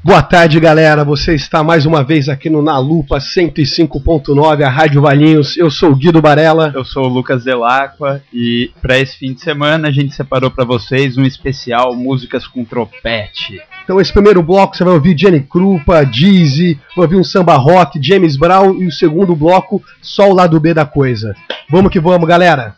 Boa tarde, galera. Você está mais uma vez aqui no Na Lupa 105.9, a Rádio Valinhos. Eu sou o Guido Barella. Eu sou o Lucas Delacqua e para esse fim de semana a gente separou para vocês um especial Músicas com Tropete. Então esse primeiro bloco você vai ouvir Jenny Krupa, Dizzy, vai ouvir um samba rock, James Brown, e o segundo bloco só o lado B da coisa. Vamos que vamos, galera.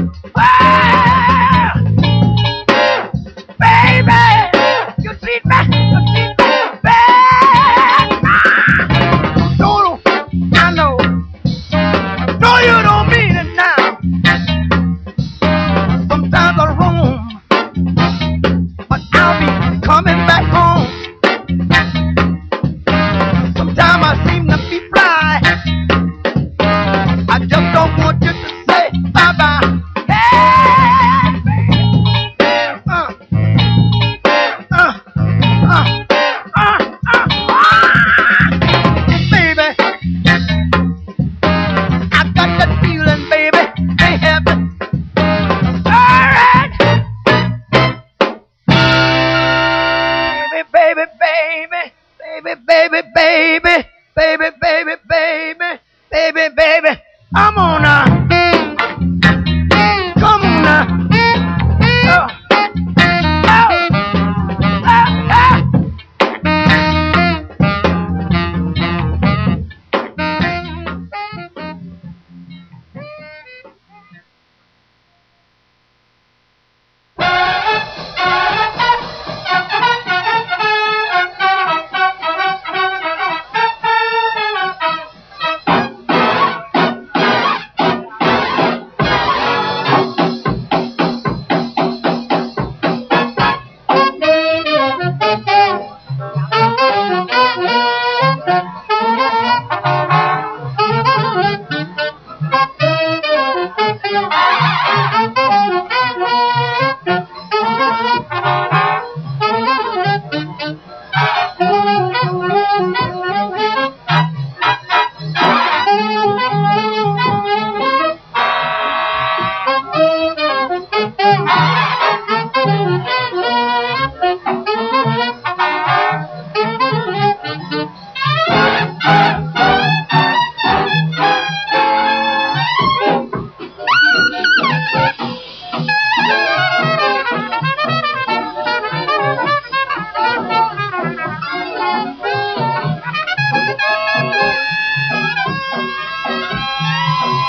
Treat me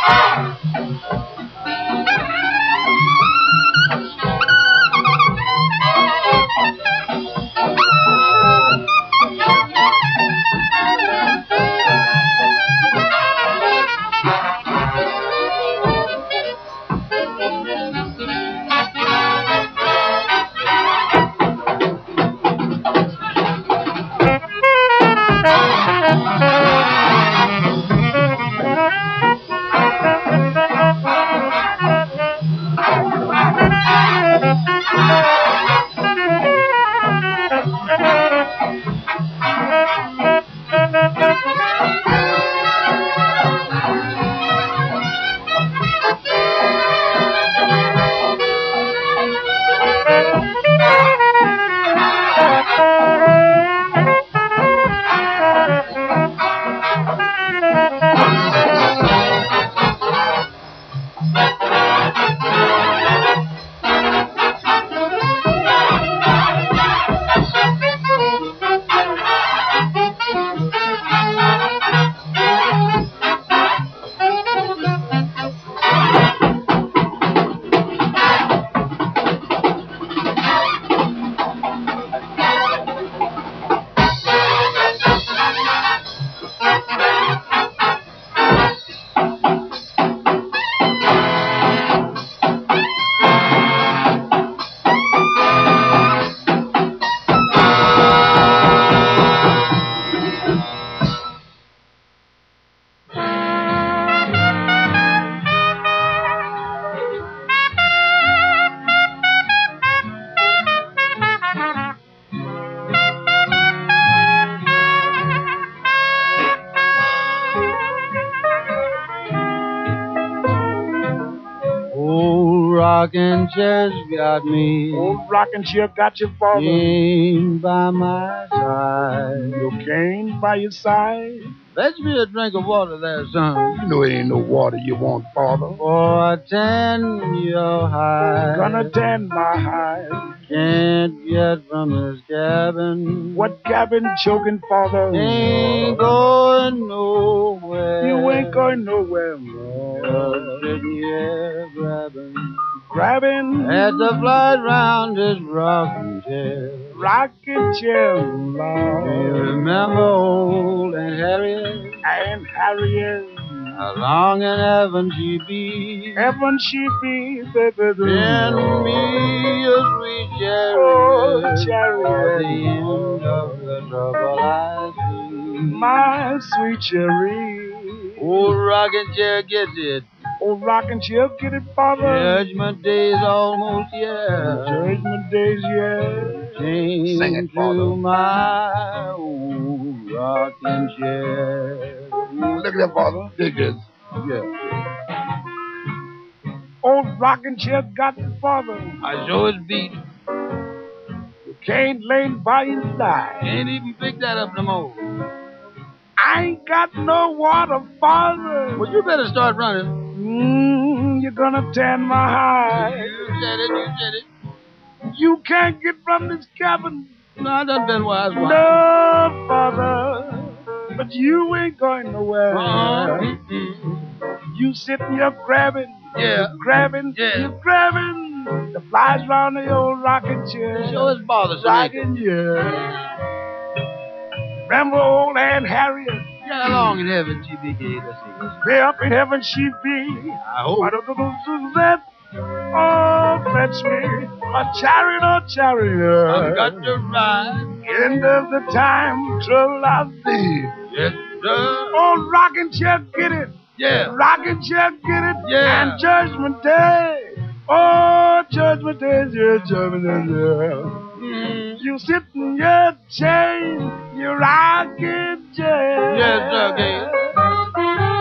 Rocking chair's got me. Old rocking chair got your father. Cane by my side. Your cane by your side. Fetch me a drink of water there, son. You know it ain't no water you want, father. For I tan your hide. Gonna tan my hide. Can't get from this cabin. What cabin choking, father? Ain't going nowhere. You ain't going nowhere. Just sitting here grabbing at the flight round this rocking chair. Rocking chair, Lord. Do you remember old Aunt Harriet? Aunt Harriet. How long in heaven she be? Heaven she be, baby. Send me a sweet chariot. Oh, chariot. At the end of the trouble I see. My sweet chariot. Old rocking chair gets it. Old rocking chair, get it, father. Judgment day's almost here. Judgment day's here. Sing it, to father. my old rocking chair. Look at that, father. Dig this. Yeah. Old rocking chair got the father. I sure is beat. You can't lay by his side. Can't even pick that up no more. I ain't got no water, father. Well, you better start running. You're gonna tan my hide. You said it, you said it. You can't get from this cabin. No, I done been wise one. No, father. But you ain't going nowhere. You sitting here grabbing. Yeah. Grabbing. Yeah. You're grabbing. The flies round the old rocking chair. Sure is bothersome. Rocking, yeah. Remember old Aunt Harriet? Yeah, how long in heaven she be, kid? Let's see. Way up in heaven she be. I hope. I don't know Suzette. Oh, fetch me a chariot, oh chariot. I've got to ride. End of the time, trouble I see. Yes, sir. Oh, rocking chair, get it. Yeah. Rocking chair, get it. Yeah. And Judgment Day. Oh, Judgment Day, yeah, Judgment Day, yeah. You sit in your chair, you rocking chair. Yes, sir, kid.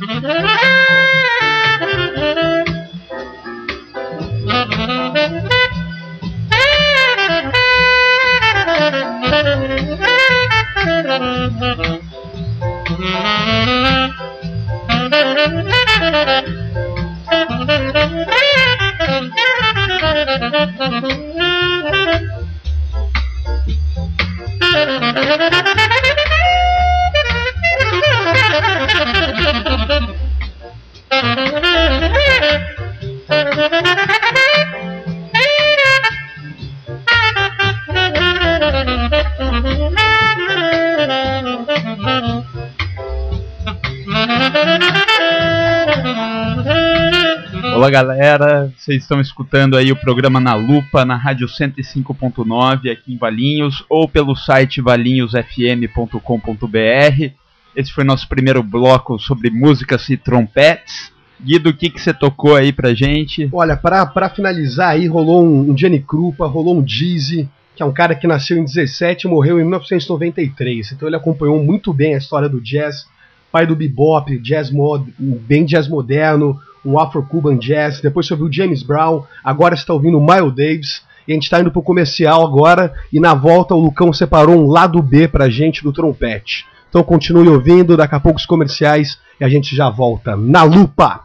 Olá galera, vocês estão escutando aí o programa Na Lupa, na rádio 105.9 aqui em Valinhos, ou pelo site valinhosfm.com.br. Esse foi nosso primeiro bloco sobre músicas e trompetes. Guido, o que você tocou aí pra gente? Olha, pra finalizar aí, rolou um Gianni Krupa, rolou um Dizzy, que é um cara que nasceu em 17 e morreu em 1993. Então ele acompanhou muito bem a história do jazz, pai do bebop, bem jazz moderno, um Afro-Cuban Jazz. Depois você ouviu o James Brown, agora você está ouvindo o Miles Davis, e a gente está indo pro comercial agora, e na volta o Lucão separou um lado B pra gente do trompete. Então continue ouvindo, daqui a pouco os comerciais, e a gente já volta na Lupa!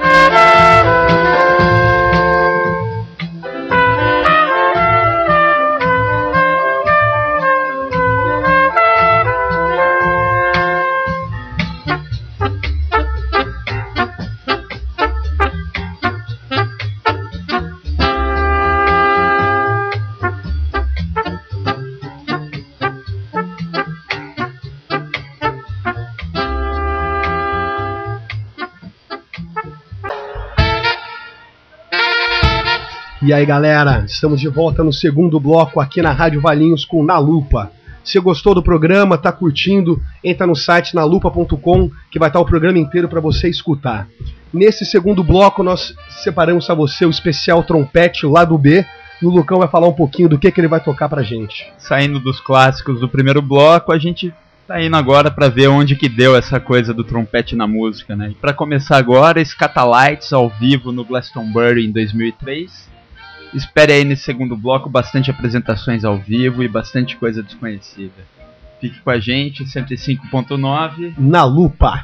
E aí galera, estamos de volta no segundo bloco aqui na Rádio Valinhos com Na Lupa. Se gostou do programa, tá curtindo, entra no site nalupa.com que vai estar o programa inteiro para você escutar. Nesse segundo bloco nós separamos a você o especial trompete lado B, e o Lucão vai falar um pouquinho do que ele vai tocar pra gente. Saindo dos clássicos do primeiro bloco, a gente tá indo agora para ver onde que deu essa coisa do trompete na música, né? E para começar agora, Scatalites ao vivo no Glastonbury em 2003. Espere aí nesse segundo bloco bastante apresentações ao vivo e bastante coisa desconhecida. Fique com a gente, 105.9 Na Lupa.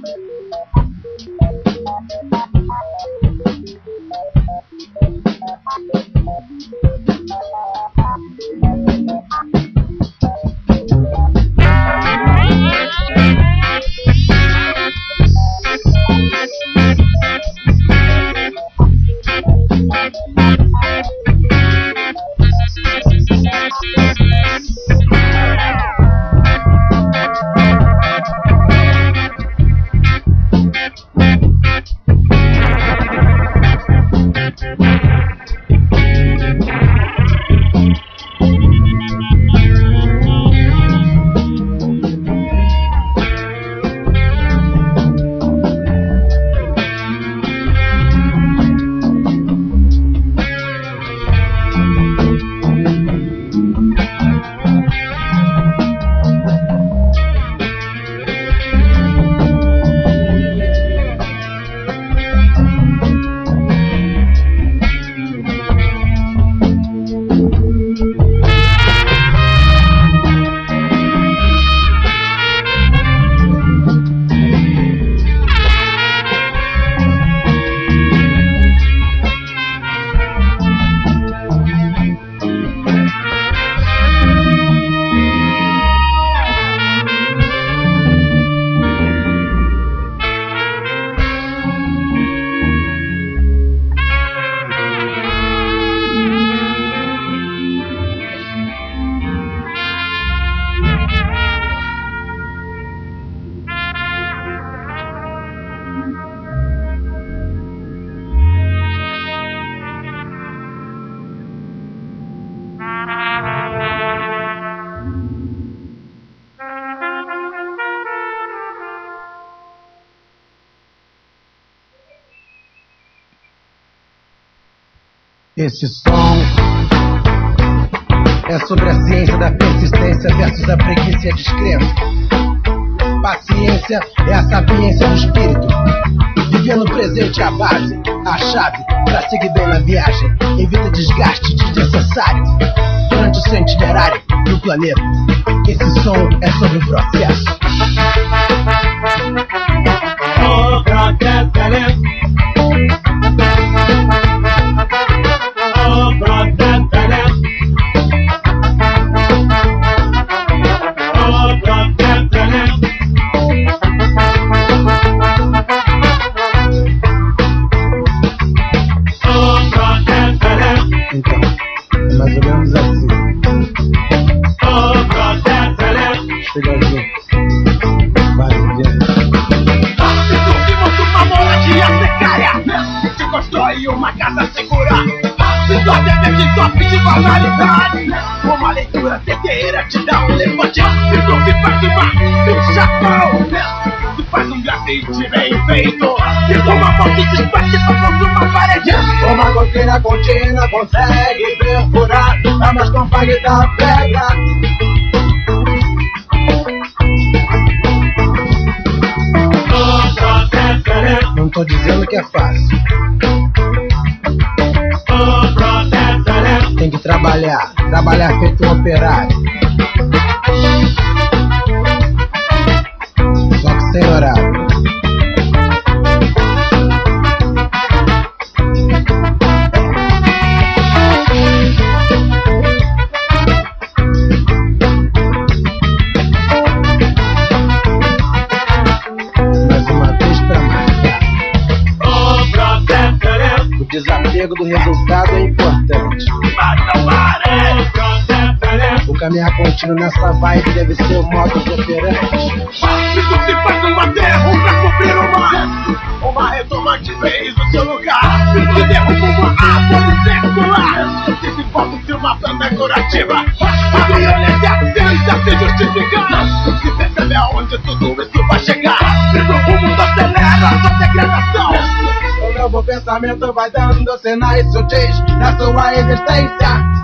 Esse som é sobre a ciência da persistência versus a preguiça e a descrença. Paciência é a sapiência do espírito. Viver no presente é a base, a chave pra seguir bem na viagem. Evita desgaste desnecessário durante o seu itinerário do planeta. Esse som é sobre o processo. O processo é lento. O processo é lento. O processo é lento. O processo é lento. Então, é mais ou menos assim. O processo é lento. Chega junto. Vai, adiante. Construímos uma moradia precária. Se constrói uma casa segura. Se só depende top de banalidade. Uma leitura certeira te dá um levante. E tu se faz queimar no chapéu. Tu faz um grafite bem feito. E com uma mão que desperte contra uma parede. Uma goteira contínua consegue perfurar a mais compacta pedra. O processo é lento. Não tô dizendo que é fácil. O processo é lento. Tem que trabalhar feito um operário. Só que sem horário. Mais uma vez pra marcar. O processo é lento. O desapego do resultado é importante. Mas não para. O processo é lento. O caminhar contínuo nessa vibe deve ser o modus operandi. Se tu se faz uma terra pra cumprir uma retomante fez o seu lugar. Se tu derruba uma árvore circular. Se se pode ser uma planta curativa. A violência tenta se justificar. Se percebe aonde tudo isso vai chegar. Se o mundo acelera a sua degradação. O novo pensamento vai dando sinais sutis na sua existência.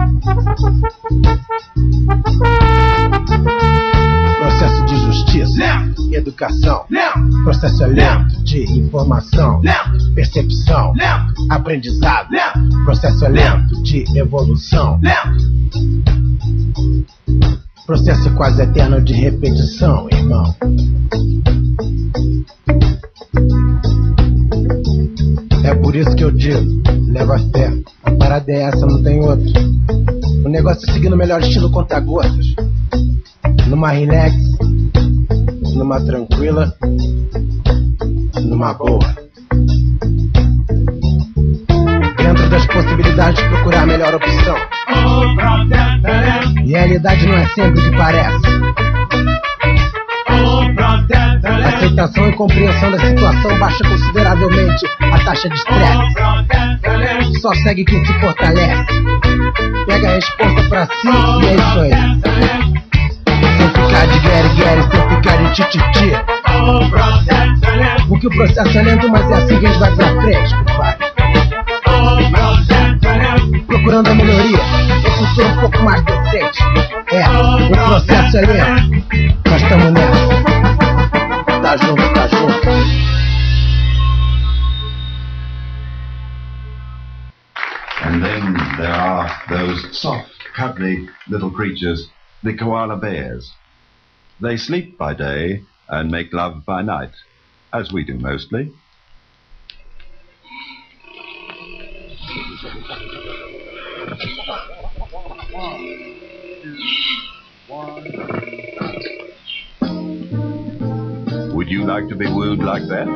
Processo de justiça. educação. Processo é lento de informação, percepção, aprendizado. Processo é lento de evolução. Processo quase eterno de repetição, irmão. É por isso que eu digo, leva fé. A parada é essa, não tem outra. O negócio é seguir no melhor estilo conta-gotas. Numa relax, numa tranquila, numa boa. Dentro das possibilidades, procurar a melhor opção. Realidade não é sempre o que parece. Aceitação e compreensão da situação baixa consideravelmente a taxa de estresse. Só segue quem se fortalece. Pega a resposta pra si e é isso aí. Sem ficar de guerre, sem ficar de tititi. Porque o processo é lento, mas é assim que a gente vai pra frente, compadre. Procurando a melhoria, um futuro um pouco mais decente. O processo é lento, nós estamos nessa. Tá junto, tá junto. And then there are those soft, cuddly little creatures, the koala bears. They sleep by day and make love by night, as we do mostly. Would you like to be wooed like that?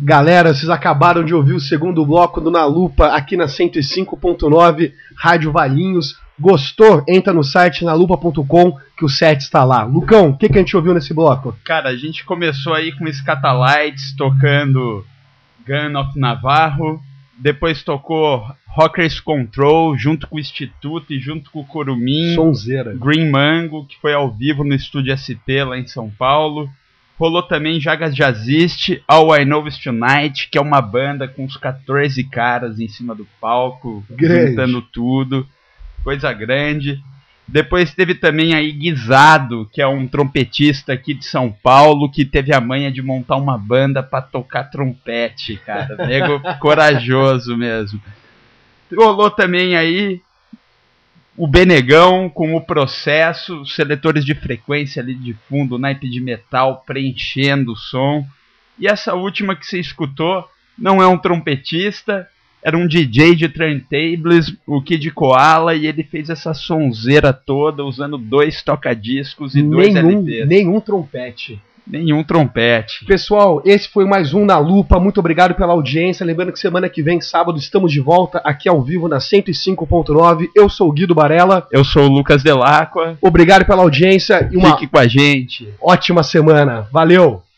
Galera, vocês acabaram de ouvir o segundo bloco do Na Lupa aqui na 105.9 Rádio Valinhos. Gostou? Entra no site nalupa.com que o set está lá. Lucão, o que a gente ouviu nesse bloco? Cara, a gente começou aí com Scatalites tocando Gun of Navarro, depois tocou Rockers Control junto com o Instituto e junto com o Curumim, Sonzeira. Green Mango, que foi ao vivo no Estúdio SP lá em São Paulo. Rolou também Jagas Jazzist, All I Know Is Tonight, que é uma banda com uns 14 caras em cima do palco, juntando tudo, coisa grande. Depois teve também aí Guisado, que é um trompetista aqui de São Paulo, que teve a manha de montar uma banda pra tocar trompete, cara. Nego corajoso mesmo. Rolou também aí o Benegão com o Processo, os seletores de frequência ali de fundo, o naipe de metal preenchendo o som. E essa última que você escutou não é um trompetista, era um DJ de turntables, o Kid Koala, e ele fez essa sonzeira toda usando 2 toca-discos e 2 LPs. Nenhum trompete. Nenhum trompete. Pessoal, esse foi mais um Na Lupa. Muito obrigado pela audiência. Lembrando que semana que vem, sábado, estamos de volta aqui ao vivo na 105.9. Eu sou o Guido Barella. Eu sou o Lucas Delacqua. Obrigado pela audiência e uma Fique com a gente. Ótima semana. Valeu!